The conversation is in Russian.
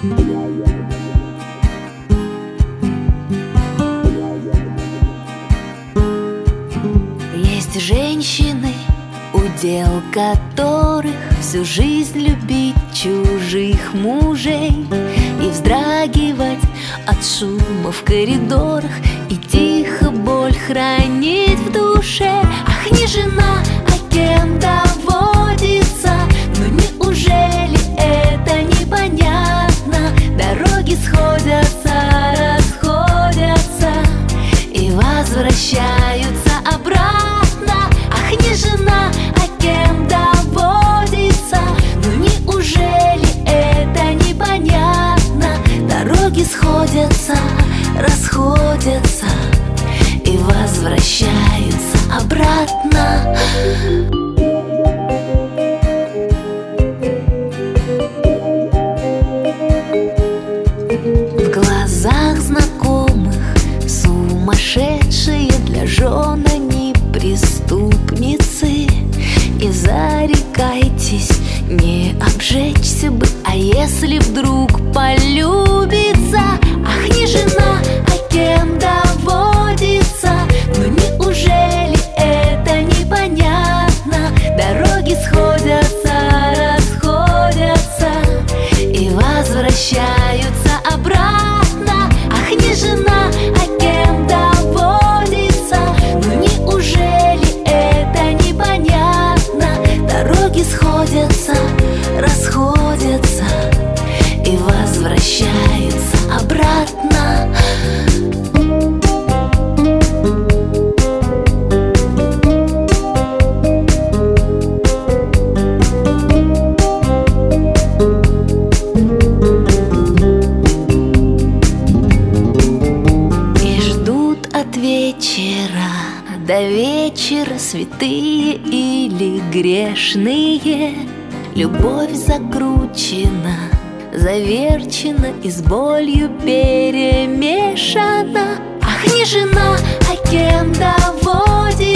Есть женщины, удел которых всю жизнь любить чужих мужей и вздрагивать от шума в коридорах, и тихо боль хранить в душе. Ах, не жена, а кем доводится? Но неужели это непонятно? Дороги сходятся, расходятся и возвращаются обратно. Ах, не жена, а кем доводится? Ну неужели это непонятно? Дороги сходятся, расходятся и возвращаются обратно. В глазах знакомых сумасшедшие, для жен они преступницы. И зарекайтесь не обжечься бы, а если вдруг полюбится? Ах, не жена, а кем доводится? Ну неужели это непонятно? Дороги сходятся, расходятся и возвращаются обратно. Ах, не жена, а кем доводится? Ну неужели это непонятно? Дороги сходятся, расходятся и возвращаются обратно. И ждут от вечера до вечера святые или грешные. Любовь закручена, заверчена и с болью перемешана. Ах, не жена, а кем доводится?